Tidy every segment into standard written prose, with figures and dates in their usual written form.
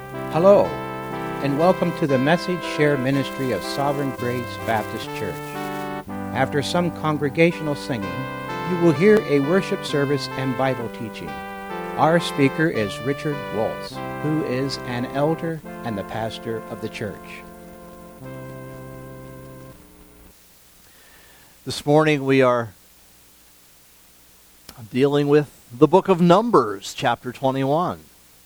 Hello, and welcome to the Message Share Ministry of Sovereign Grace Baptist Church. After some congregational singing, you will hear a worship service and Bible teaching. Our speaker is Richard Waltz, who is an elder and the pastor of the church. This morning we are dealing with the book of Numbers, chapter 21.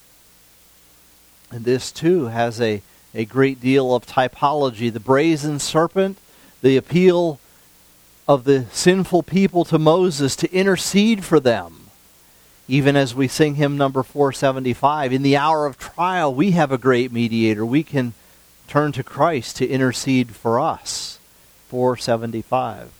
And this too has a great deal of typology. The brazen serpent, the appeal of the sinful people to Moses to intercede for them. Even as we sing hymn number 475, in the hour of trial we have a great mediator. We can turn to Christ to intercede for us. 475.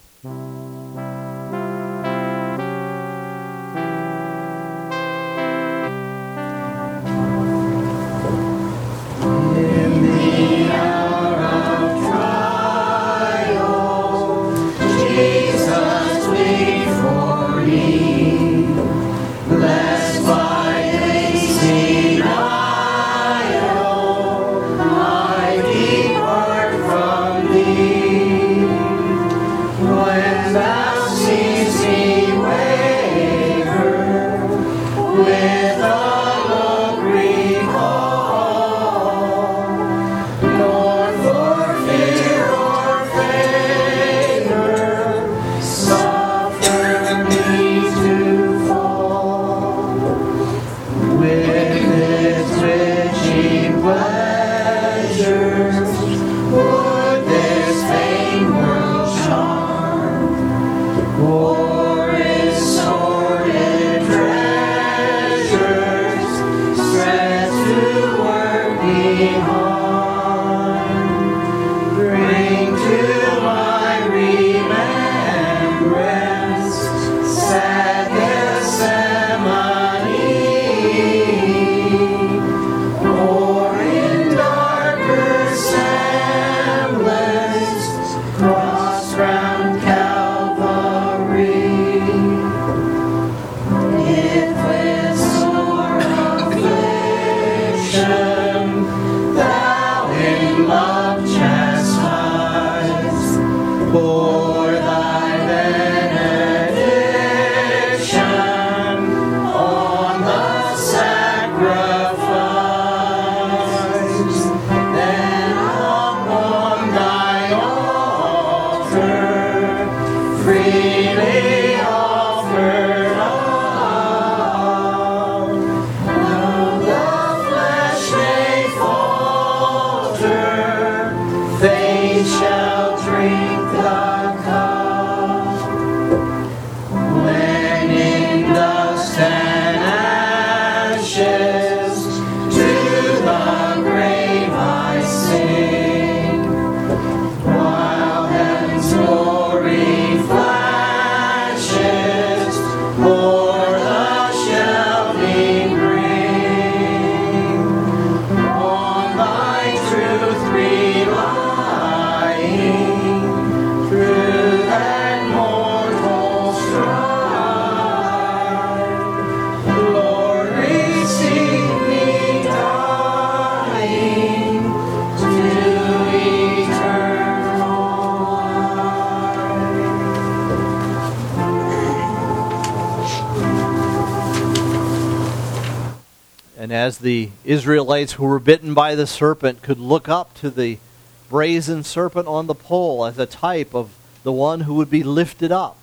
As the Israelites who were bitten by the serpent could look up to the brazen serpent on the pole as a type of the one who would be lifted up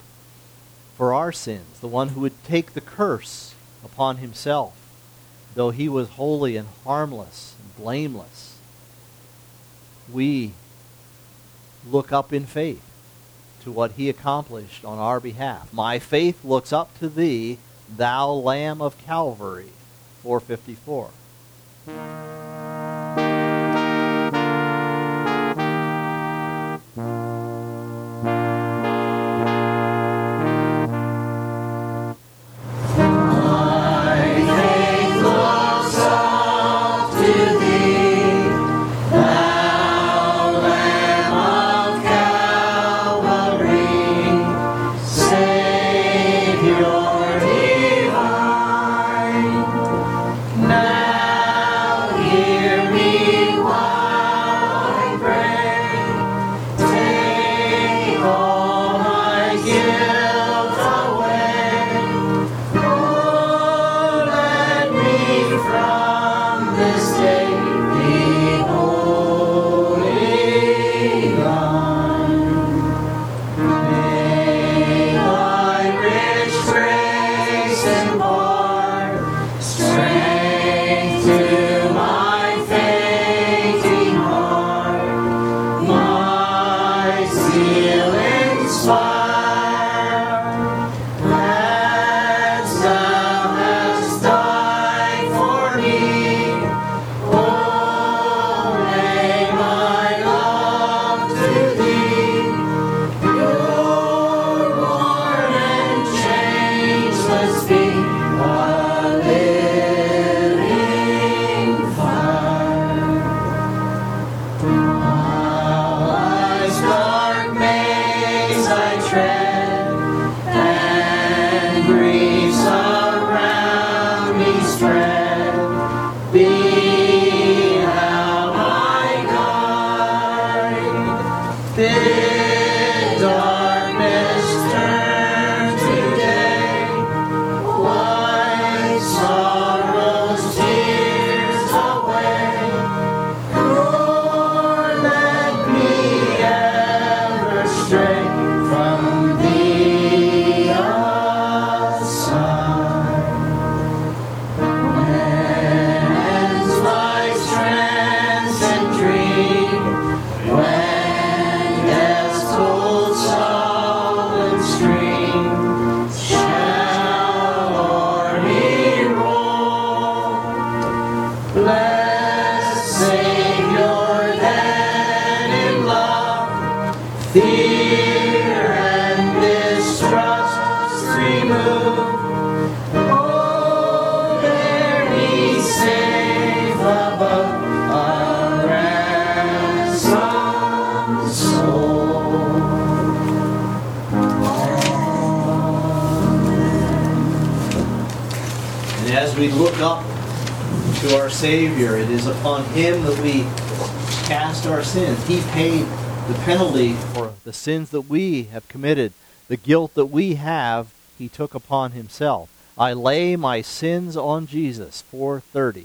for our sins, the one who would take the curse upon himself, though he was holy and harmless and blameless. We look up in faith to what he accomplished on our behalf. My faith looks up to thee, thou Lamb of Calvary. 454. Now We look up to our Savior. It is upon Him that we cast our sins. He paid the penalty for the sins that we have committed. The guilt that we have, He took upon Himself. I lay my sins on Jesus. 4:30.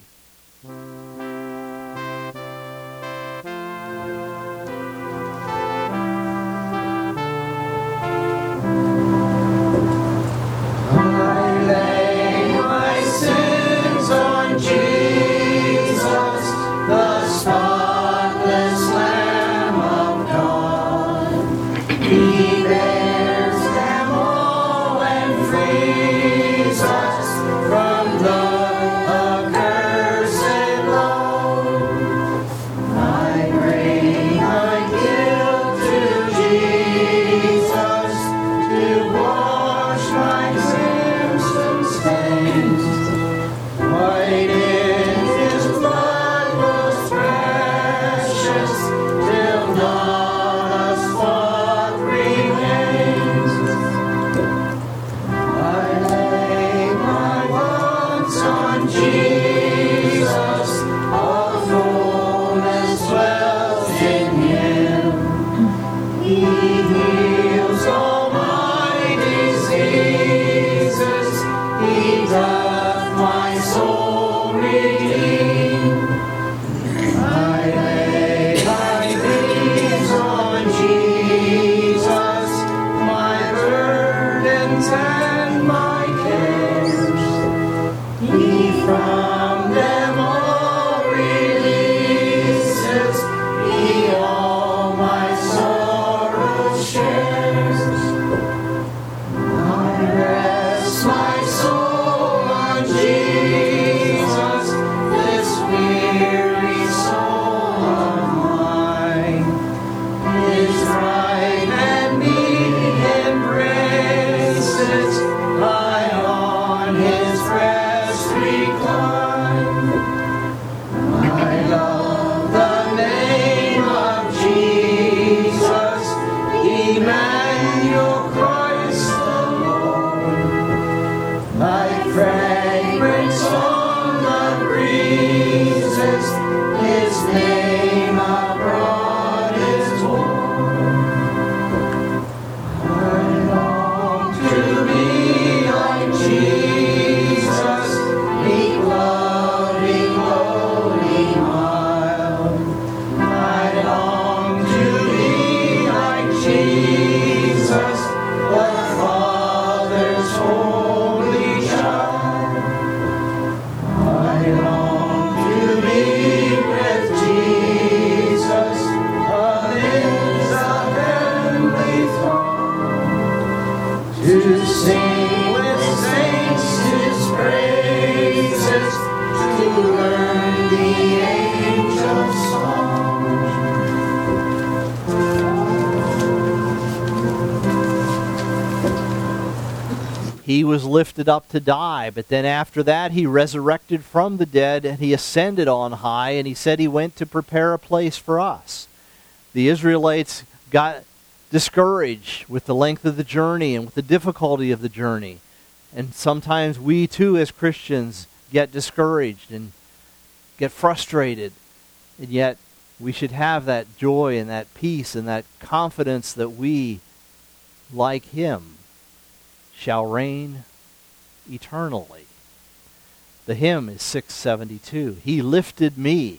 From the accursed law. he was lifted up to die. But then after that, he resurrected from the dead, and he ascended on high, and he said he went to prepare a place for us. The Israelites got discouraged with the length of the journey and with the difficulty of the journey. And sometimes we too as Christians get discouraged and get frustrated. And yet we should have that joy and that peace and that confidence that we, like him, shall reign eternally. The hymn is 672. He lifted me.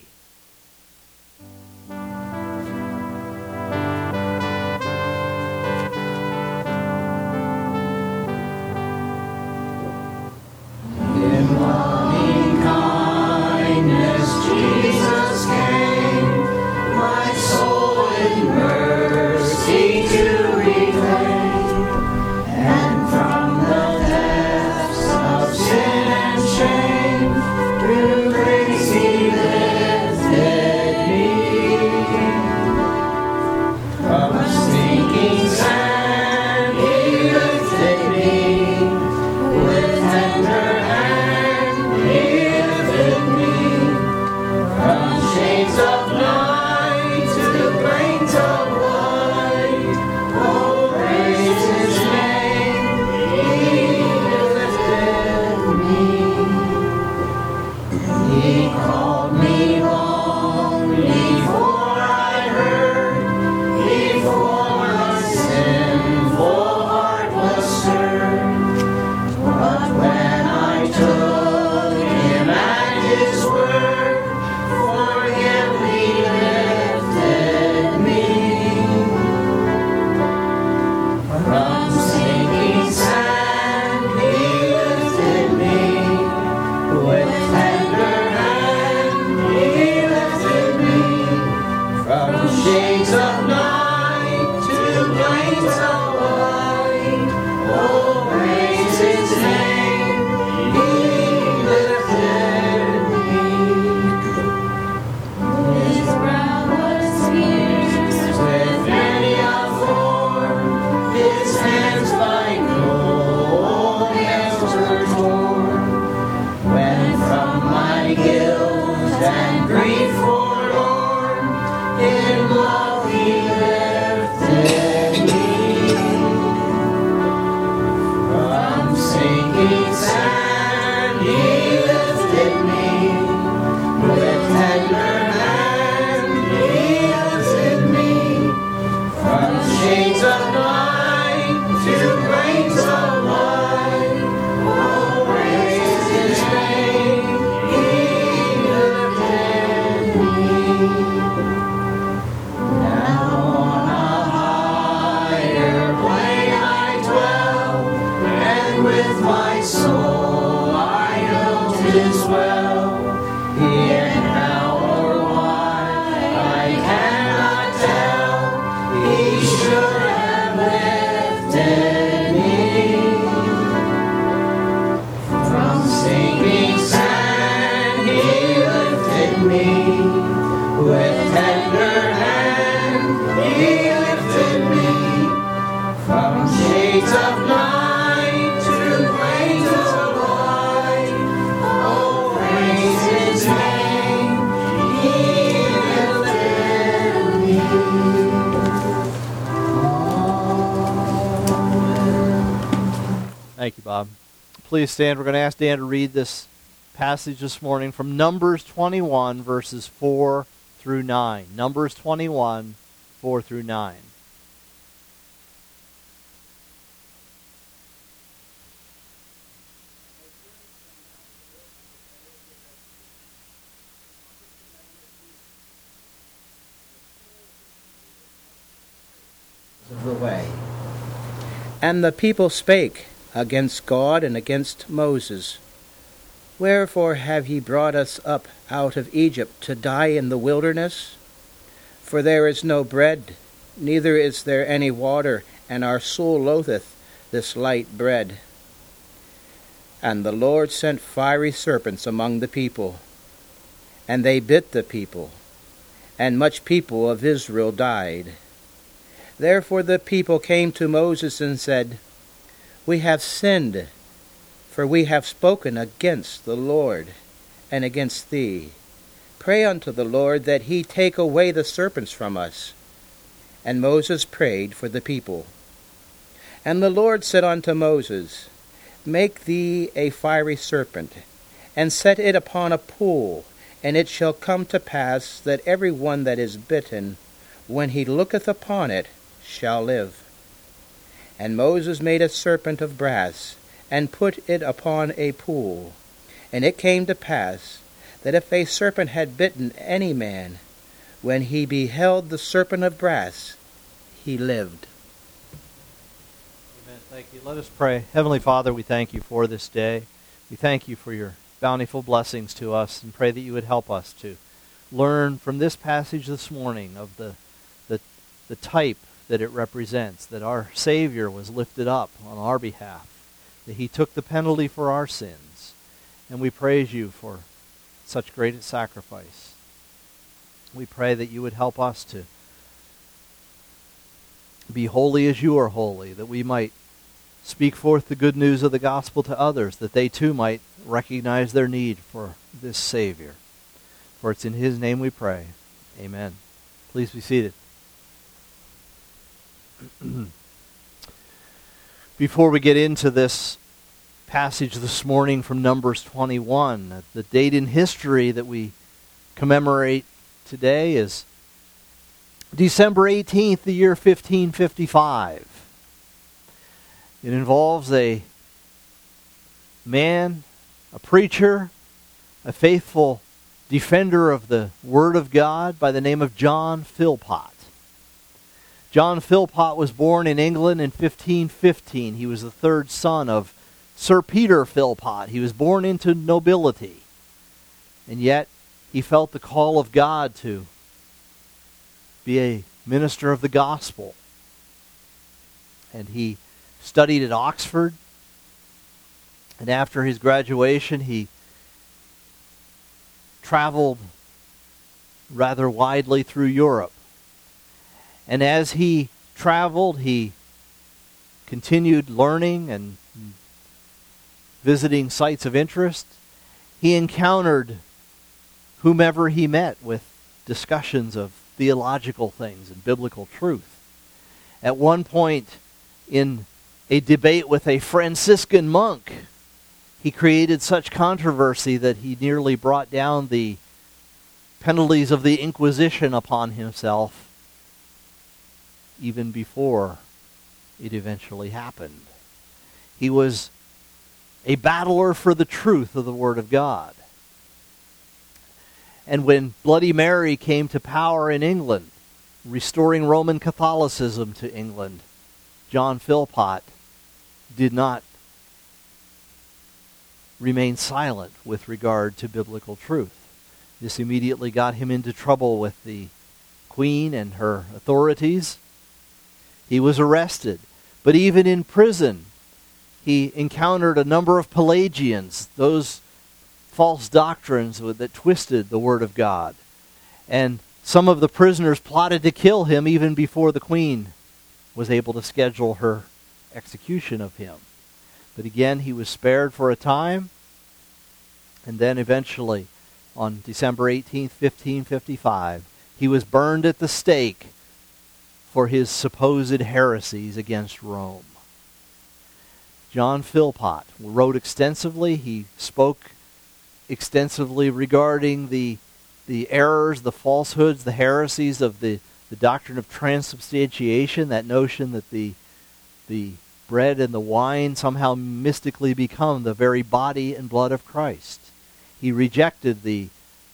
Thank you, Bob. Please stand. We're going to ask Dan to read this passage this morning from Numbers 21, verses 4 through 9. Numbers 21, 4 through 9. Of the way. And the people spake against God and against Moses. Wherefore have ye brought us up out of Egypt to die in the wilderness? For there is no bread, neither is there any water, and our soul loatheth this light bread. And the Lord sent fiery serpents among the people, and they bit the people, and much people of Israel died. Therefore the people came to Moses and said, We have sinned, For we have spoken against the Lord and against thee. Pray unto the Lord that he take away the serpents from us. And Moses prayed for the people. And the Lord said unto Moses, Make thee a fiery serpent, and set it upon a pool, and it shall come to pass that every one that is bitten, when he looketh upon it, shall live. And Moses made a serpent of brass, and put it upon a pool. And it came to pass, that if a serpent had bitten any man, when he beheld the serpent of brass, he lived. Amen. Thank you. Let us pray. Heavenly Father, we thank you for this day. We thank you for your bountiful blessings to us, and pray that you would help us to learn from this passage this morning of the type that it represents, that our Savior was lifted up on our behalf, that he took the penalty for our sins. And we praise you for such great sacrifice. We pray that you would help us to be holy as you are holy, that we might speak forth the good news of the gospel to others, that they too might recognize their need for this Savior. For it's in his name we pray. Amen. Please be seated. Before we get into this passage this morning from Numbers 21, the date in history that we commemorate today is December 18th, the year 1555. It involves a man, a preacher, a faithful defender of the Word of God by the name of John Philpot. John Philpot was born in England in 1515. He was the third son of Sir Peter Philpot. He was born into nobility. And yet, he felt the call of God to be a minister of the gospel. And he studied at Oxford. And after his graduation, he traveled rather widely through Europe. And as he traveled, he continued learning and visiting sites of interest. He encountered whomever he met with discussions of theological things and biblical truth. At one point, in a debate with a Franciscan monk, he created such controversy that he nearly brought down the penalties of the Inquisition upon himself, even before it eventually happened. He was a battler for the truth of the Word of God. And when Bloody Mary came to power in England, restoring Roman Catholicism to England, John Philpot did not remain silent with regard to biblical truth. This immediately got him into trouble with the Queen and her authorities. He was arrested. But even in prison, he encountered a number of Pelagians, those false doctrines that twisted the Word of God. And some of the prisoners plotted to kill him even before the Queen was able to schedule her execution of him. But again, he was spared for a time. And then eventually, on December 18th, 1555, he was burned at the stake for his supposed heresies against Rome. John Philpot wrote extensively. He spoke extensively regarding the errors, the falsehoods, the heresies of the doctrine of transubstantiation, that notion that the bread and the wine somehow mystically become the very body and blood of Christ. He rejected the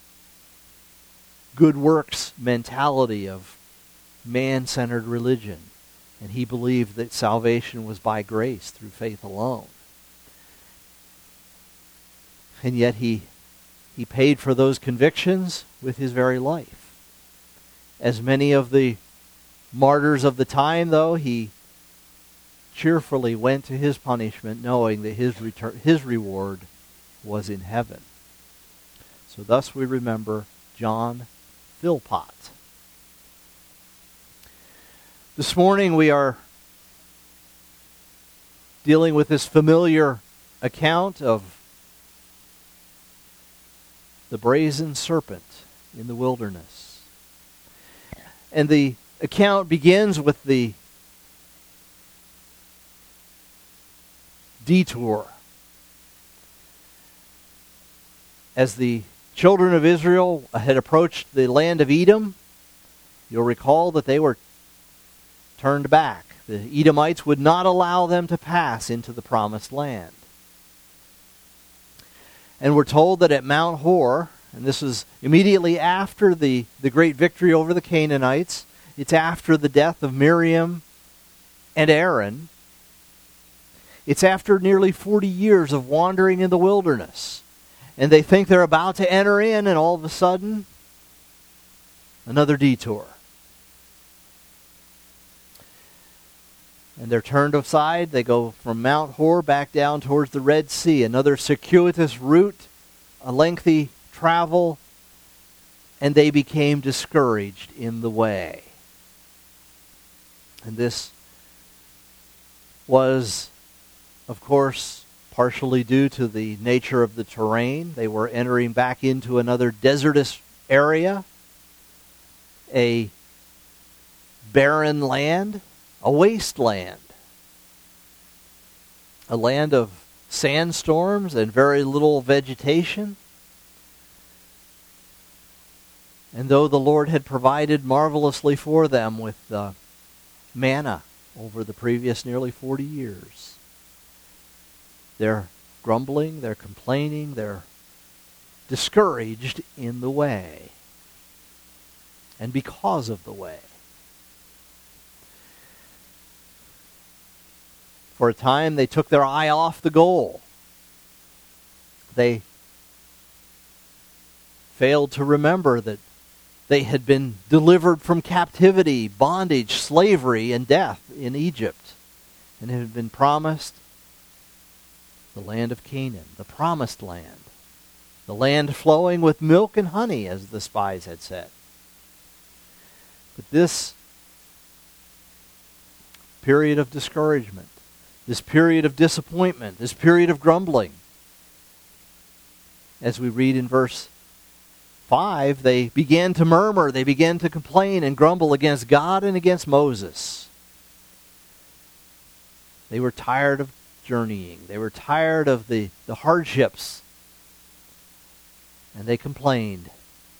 good works mentality of man-centered religion, and he believed that salvation was by grace through faith alone. And yet he paid for those convictions with his very life. As many of the martyrs of the time, though, he cheerfully went to his punishment, knowing that his reward was in heaven. So thus we remember John Philpot. This morning we are dealing with this familiar account of the brazen serpent in the wilderness. And the account begins with the detour. As the children of Israel had approached the land of Edom, you'll recall that they were turned back. The Edomites would not allow them to pass into the promised land. And we're told that at Mount Hor, and this is immediately after the great victory over the Canaanites, it's after the death of Miriam and Aaron, it's after nearly 40 years of wandering in the wilderness. And they think they're about to enter in, and all of a sudden, another detour. And they're turned aside. They go from Mount Hor back down towards the Red Sea. Another circuitous route, a lengthy travel, and they became discouraged in the way. And this was, of course, partially due to the nature of the terrain. They were entering back into another desertous area, a barren land, a wasteland, a land of sandstorms and very little vegetation. And though the Lord had provided marvelously for them with manna over the previous nearly 40 years, they're grumbling, they're complaining, they're discouraged in the way, and because of the way. For a time, they took their eye off the goal. They failed to remember that they had been delivered from captivity, bondage, slavery, and death in Egypt, and had been promised the land of Canaan, the promised land, the land flowing with milk and honey, as the spies had said. But this period of discouragement, this period of disappointment, this period of grumbling, as we read in verse 5, they began to murmur, they began to complain and grumble against God and against Moses. They were tired of journeying. They were tired of the hardships. And they complained.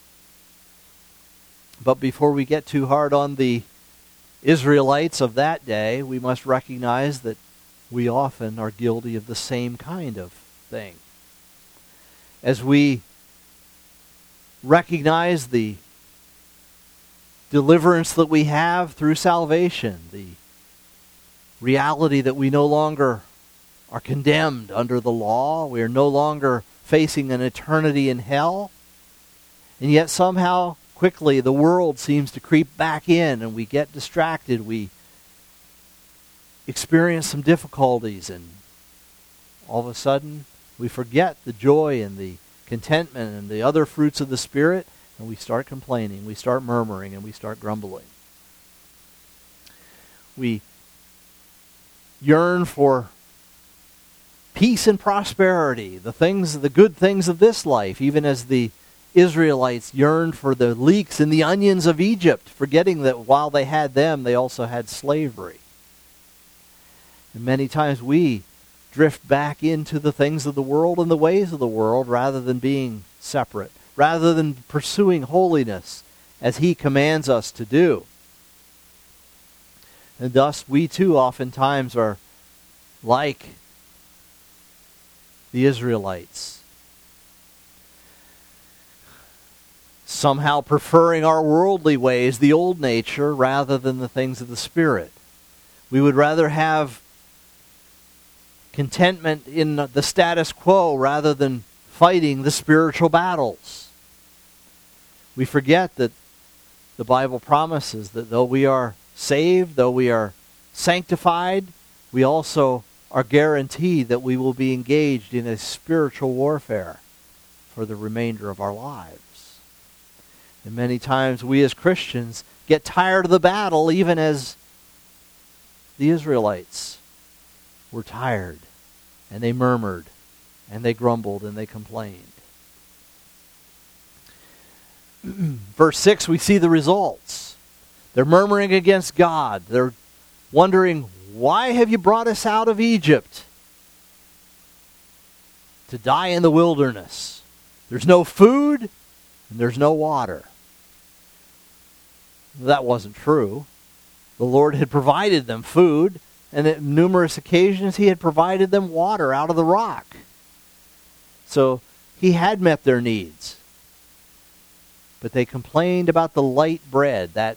But before we get too hard on the Israelites of that day, we must recognize that we often are guilty of the same kind of thing. As we recognize the deliverance that we have through salvation, the reality that we no longer are condemned under the law, we are no longer facing an eternity in hell, and yet somehow quickly the world seems to creep back in and we get distracted, we experience some difficulties, and all of a sudden we forget the joy and the contentment and the other fruits of the Spirit, and we start complaining, we start murmuring, and we start grumbling. We yearn for peace and prosperity, the good things of this life, even as the Israelites yearned for the leeks and the onions of Egypt, forgetting that while they had them, they also had slavery. And many times we drift back into the things of the world and the ways of the world rather than being separate, rather than pursuing holiness as He commands us to do. And thus we too oftentimes are like the Israelites, somehow preferring our worldly ways, the old nature, rather than the things of the Spirit. We would rather have contentment in the status quo rather than fighting the spiritual battles. We forget that the Bible promises that though we are saved, though we are sanctified, we also are guaranteed that we will be engaged in a spiritual warfare for the remainder of our lives. And many times we as Christians get tired of the battle, even as the Israelites were tired and they murmured, and they grumbled, and they complained. Verse 6, we see the results. They're murmuring against God. They're wondering, why have you brought us out of Egypt to die in the wilderness? There's no food, and there's no water. That wasn't true. The Lord had provided them food, and at numerous occasions He had provided them water out of the rock. So He had met their needs. But they complained about the light bread, that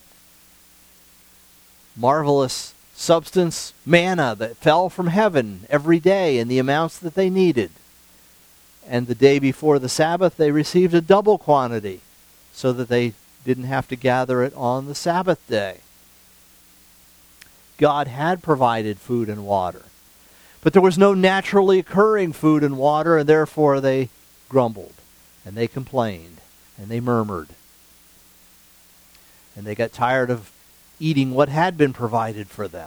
marvelous substance, manna, that fell from heaven every day in the amounts that they needed. And the day before the Sabbath, they received a double quantity so that they didn't have to gather it on the Sabbath day. God had provided food and water. But there was no naturally occurring food and water, and therefore they grumbled, and they complained, and they murmured. And they got tired of eating what had been provided for them.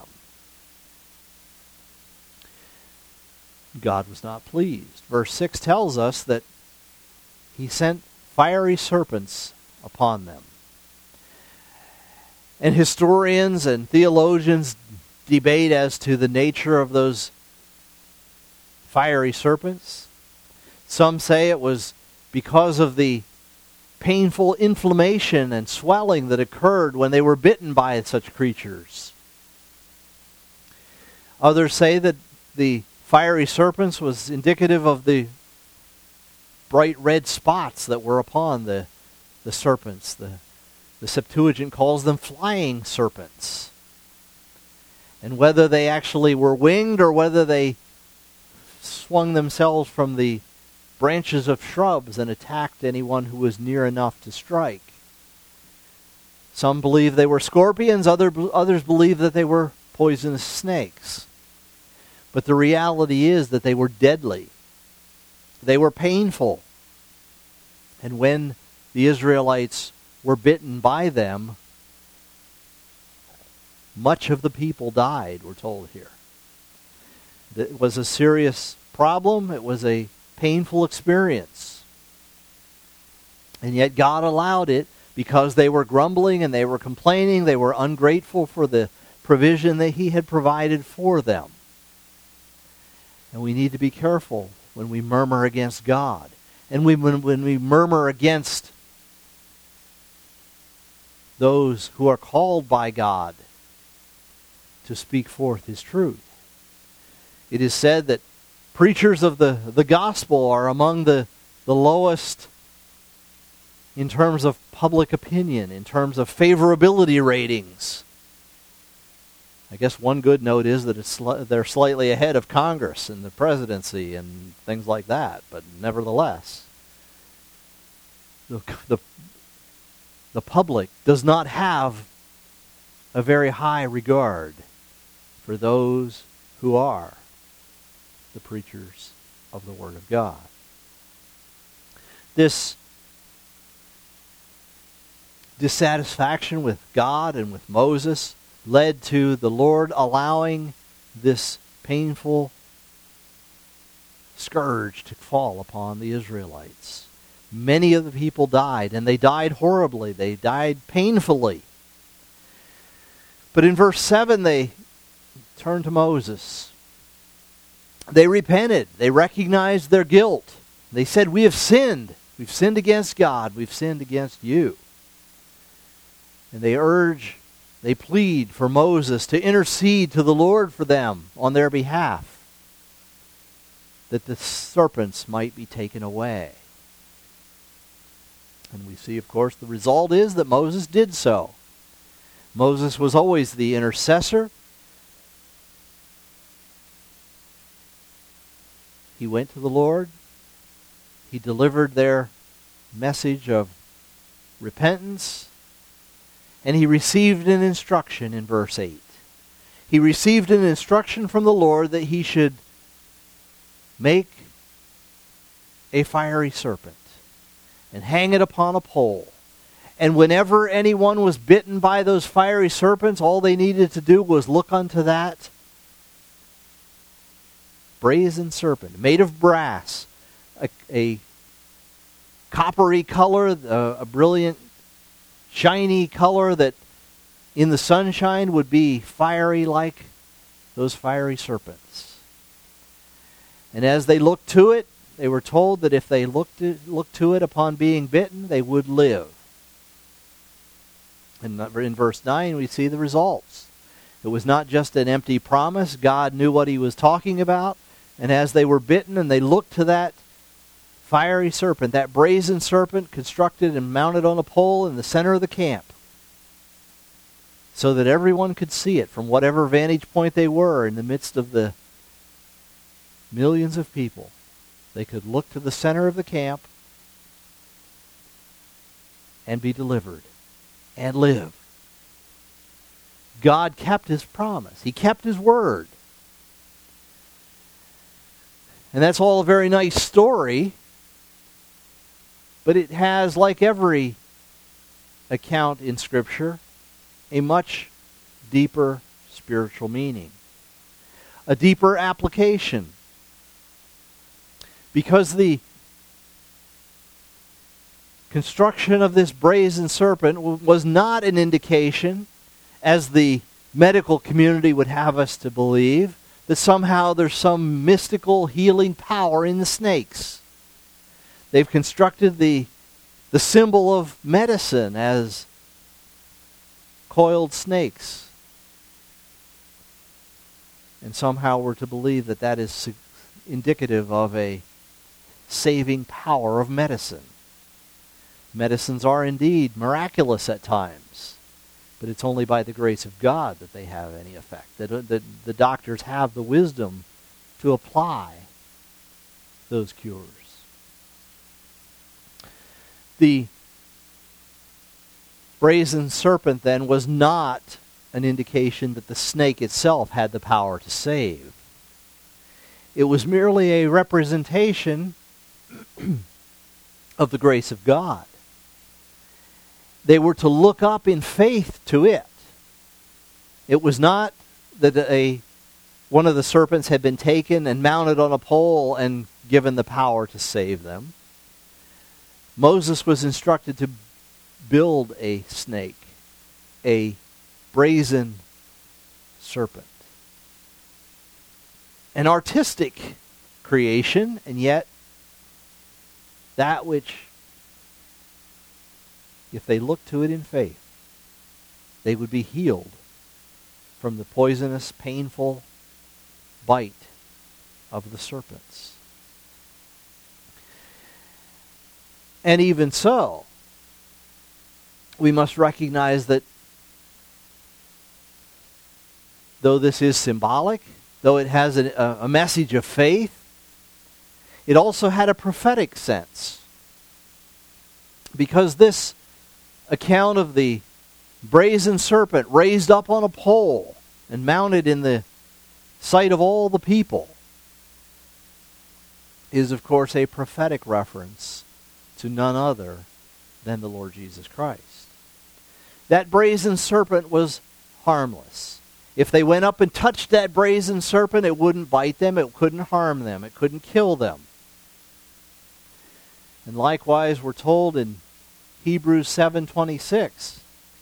God was not pleased. Verse 6 tells us that He sent fiery serpents upon them. And historians and theologians debate as to the nature of those fiery serpents. Some say it was because of the painful inflammation and swelling that occurred when they were bitten by such creatures. Others say that the fiery serpents was indicative of the bright red spots that were upon the serpents. The Septuagint calls them flying serpents. And whether they actually were winged or whether they swung themselves from the branches of shrubs and attacked anyone who was near enough to strike. Some believe they were scorpions, others believe that they were poisonous snakes. But the reality is that they were deadly. They were painful. And when the Israelites were bitten by them, much of the people died, we're told here. It was a serious problem. It was a painful experience. And yet God allowed it because they were grumbling and they were complaining. They were ungrateful for the provision that He had provided for them. And we need to be careful when we murmur against God. And when we murmur against those who are called by God to speak forth His truth. It is said that preachers of the gospel are among the lowest in terms of public opinion, in terms of favorability ratings. I guess one good note is that they're slightly ahead of Congress and the presidency and things like that, but nevertheless, the public does not have a very high regard for those who are the preachers of the Word of God. This dissatisfaction with God and with Moses led to the Lord allowing this painful scourge to fall upon the Israelites. Many of the people died, and they died horribly. They died painfully. But in verse 7, they turned to Moses. They repented. They recognized their guilt. They said, "We have sinned. We've sinned against God. We've sinned against you." And they plead for Moses to intercede to the Lord for them on their behalf, that the serpents might be taken away. And we see, of course, the result is that Moses did so. Moses was always the intercessor. He went to the Lord. He delivered their message of repentance. And he received an instruction in verse 8. He received an instruction from the Lord that he should make a fiery serpent and hang it upon a pole. And whenever anyone was bitten by those fiery serpents, all they needed to do was look unto that brazen serpent, made of brass, a coppery color, a brilliant, shiny color that in the sunshine would be fiery like those fiery serpents. And as they looked to it, they were told that if they looked to it upon being bitten, they would live. And in verse 9, we see the results. It was not just an empty promise. God knew what he was talking about. And as they were bitten and they looked to that fiery serpent, that brazen serpent constructed and mounted on a pole in the center of the camp, so that everyone could see it from whatever vantage point they were in the midst of the millions of people. They could look to the center of the camp and be delivered and live. God kept his promise. He kept his word. And that's all a very nice story, but it has, like every account in Scripture, a much deeper spiritual meaning, a deeper application. Because the construction of this brazen serpent was not an indication, as the medical community would have us to believe, that somehow there's some mystical healing power in the snakes. They've constructed the symbol of medicine as coiled snakes. And somehow we're to believe that that is indicative of a saving power of medicine. Medicines are indeed miraculous at times, but it's only by the grace of God that they have any effect. That the doctors have the wisdom to apply those cures. The brazen serpent then was not an indication that the snake itself had the power to save. It was merely a representation of the grace of God. They were to look up in faith to it. It was not that one of the serpents had been taken and mounted on a pole and given the power to save them. Moses was instructed to build a snake, a brazen serpent. An artistic creation, and yet that which, if they looked to it in faith, they would be healed from the poisonous, painful bite of the serpents. And even so, we must recognize that though this is symbolic, though it has a message of faith, it also had a prophetic sense. Because this account of the brazen serpent raised up on a pole and mounted in the sight of all the people is, of course, a prophetic reference to none other than the Lord Jesus Christ. That brazen serpent was harmless. If they went up and touched that brazen serpent, it wouldn't bite them, it couldn't harm them, it couldn't kill them. And likewise, we're told in Hebrews 7:26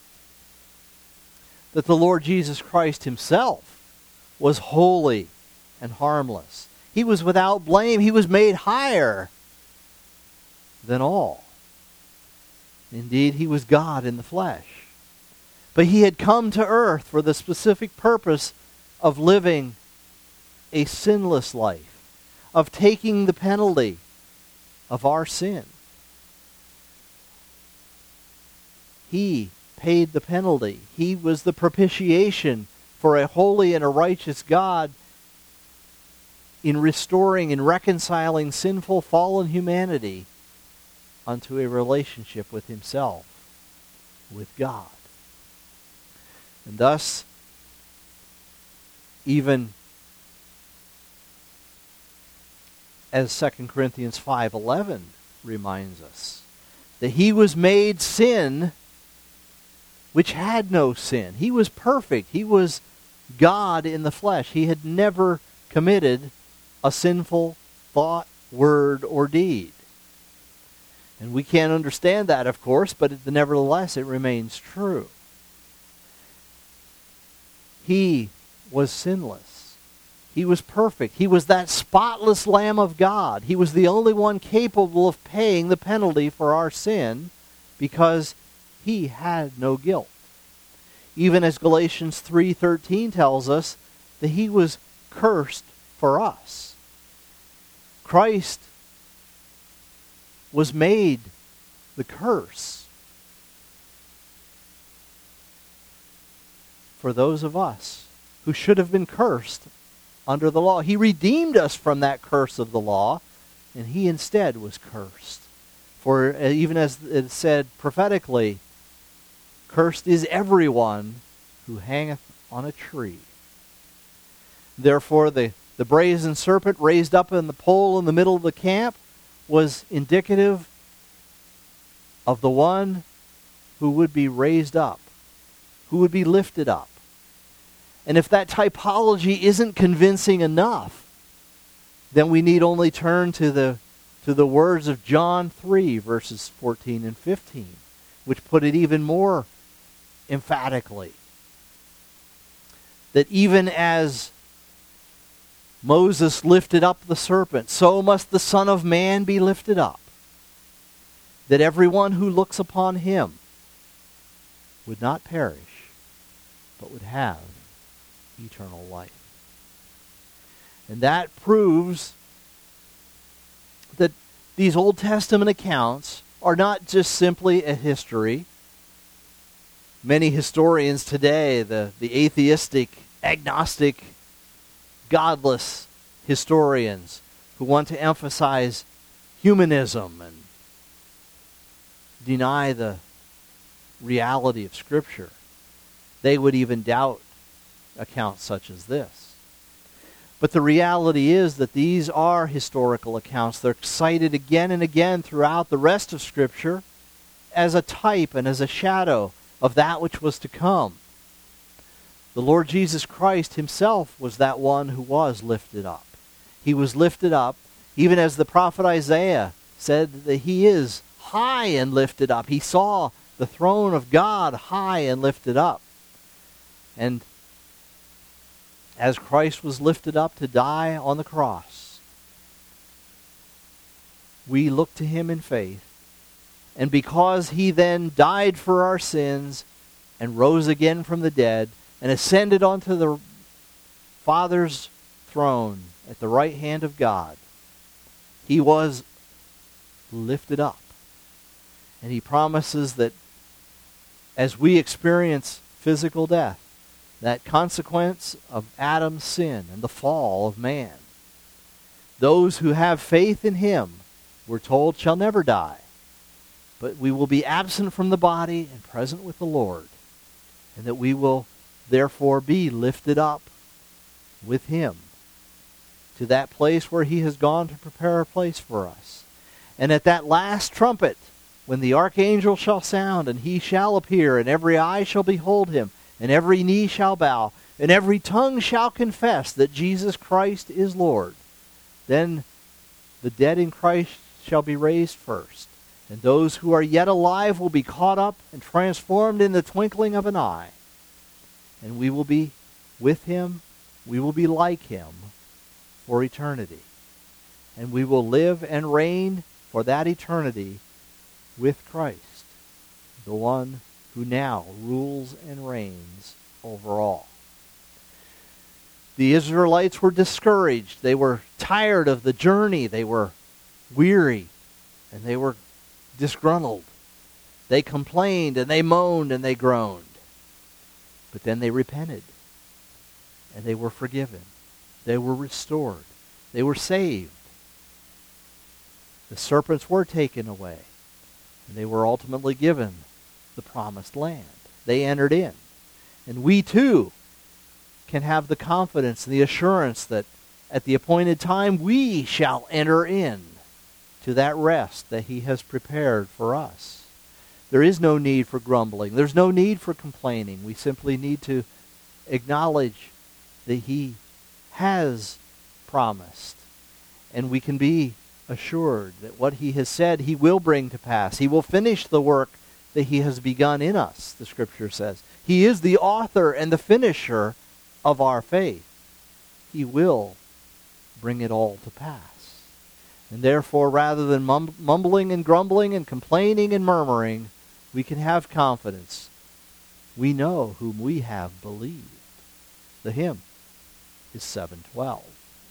that the Lord Jesus Christ himself was holy and harmless. He was without blame. He was made higher than all. Indeed, he was God in the flesh. But he had come to earth for the specific purpose of living a sinless life, of taking the penalty of our sin. He paid the penalty. He was the propitiation for a holy and a righteous God in restoring and reconciling sinful, fallen humanity unto a relationship with himself, with God. And thus, even as 2 Corinthians 5:11 reminds us, that he was made sin which had no sin. He was perfect. He was God in the flesh. He had never committed a sinful thought, word, or deed. And we can't understand that, of course, but nevertheless it remains true. He was sinless. He was perfect. He was that spotless Lamb of God. He was the only one capable of paying the penalty for our sin because he had no guilt. Even as Galatians 3:13 tells us that he was cursed for us. Christ was made the curse for those of us who should have been cursed under the law. He redeemed us from that curse of the law, and he instead was cursed. For even as it said prophetically, cursed is everyone who hangeth on a tree. Therefore, the brazen serpent raised up in the pole in the middle of the camp was indicative of the one who would be raised up, who would be lifted up. And if that typology isn't convincing enough, then we need only turn to the words of John 3, verses 14 and 15, which put it even more emphatically. That even as Moses lifted up the serpent, so must the Son of Man be lifted up, that everyone who looks upon him would not perish, but would have eternal life. And that proves that these Old Testament accounts are not just simply a history. Many historians today, the atheistic, agnostic, godless historians who want to emphasize humanism and deny the reality of Scripture, they would even doubt accounts such as this. But the reality is that these are historical accounts. They're cited again and again throughout the rest of Scripture as a type and as a shadow of that which was to come. The Lord Jesus Christ himself was that one who was lifted up. He was lifted up, even as the prophet Isaiah said that he is high and lifted up. He saw the throne of God high and lifted up. And as Christ was lifted up to die on the cross, we look to him in faith. And because he then died for our sins and rose again from the dead and ascended onto the Father's throne at the right hand of God, he was lifted up. And he promises that as we experience physical death, that consequence of Adam's sin and the fall of man, those who have faith in him, we're told, shall never die. But we will be absent from the body and present with the Lord. And that we will therefore be lifted up with him to that place where he has gone to prepare a place for us. And at that last trumpet, when the archangel shall sound, and he shall appear, and every eye shall behold him, and every knee shall bow, and every tongue shall confess that Jesus Christ is Lord, then the dead in Christ shall be raised first. And those who are yet alive will be caught up and transformed in the twinkling of an eye. And we will be with him, we will be like him for eternity. And we will live and reign for that eternity with Christ, the one who now rules and reigns over all. The Israelites were discouraged. They were tired of the journey. They were weary, and they were disgruntled. They complained, and they moaned, and they groaned. But then they repented, and they were forgiven. They were restored. They were saved. The serpents were taken away, and they were ultimately given the promised land. They entered in. And we too can have the confidence and the assurance that at the appointed time we shall enter in to that rest that he has prepared for us. There is no need for grumbling. There's no need for complaining. We simply need to acknowledge that he has promised And we can be assured that what he has said he will bring to pass. He will finish the work that he has begun in us, the Scripture says. He is the author and the finisher of our faith. He will bring it all to pass. And therefore, rather than mumbling and grumbling and complaining and murmuring, we can have confidence. We know whom we have believed. The hymn is 712.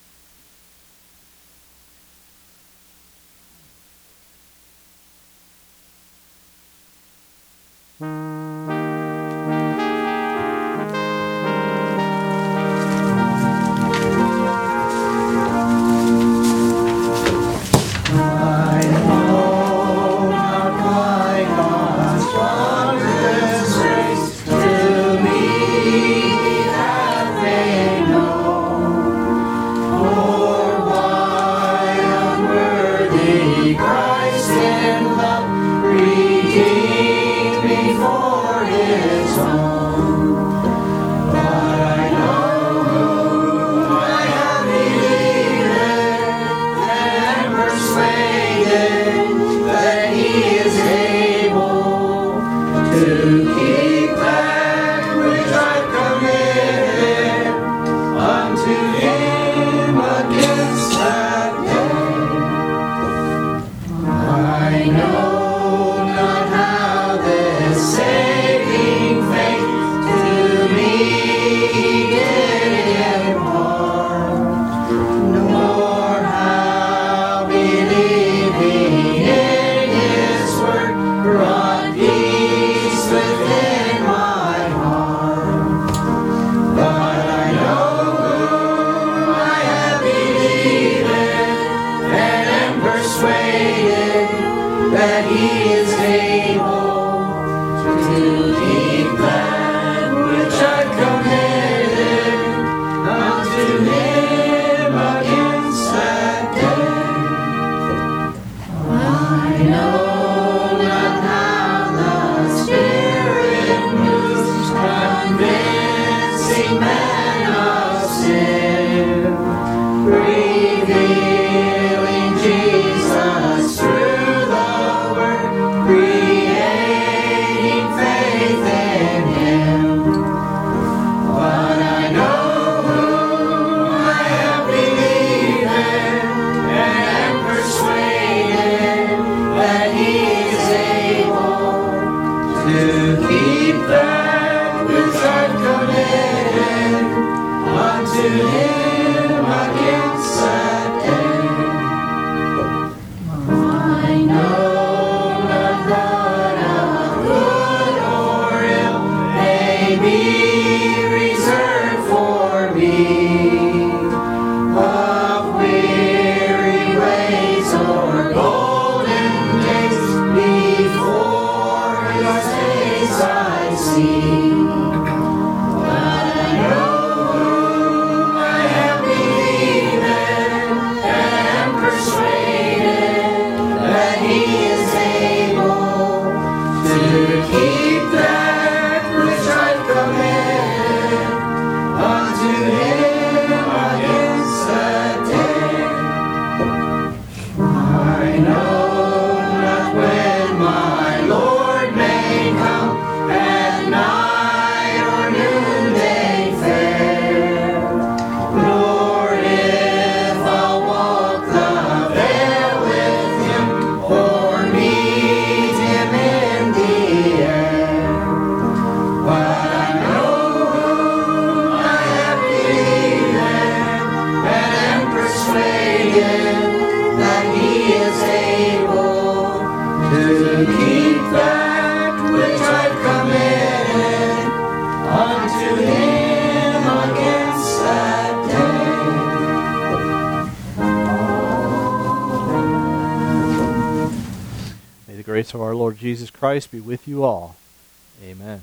Of our Lord Jesus Christ be with you all. Amen.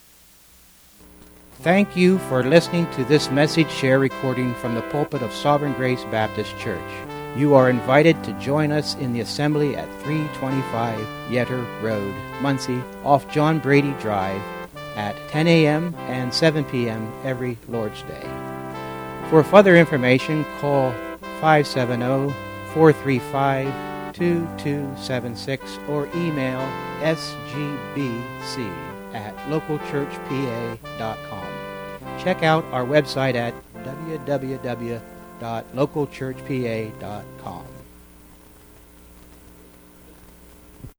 Thank you for listening to this message share recording from the pulpit of Sovereign Grace Baptist Church. You are invited to join us in the assembly at 325 Yetter Road, Muncie, off John Brady Drive at 10 a.m. and 7 p.m. every Lord's Day. For further information, call 570 435-2276 or email sgbc@localchurchpa.com. Check out our website at www.localchurchpa.com.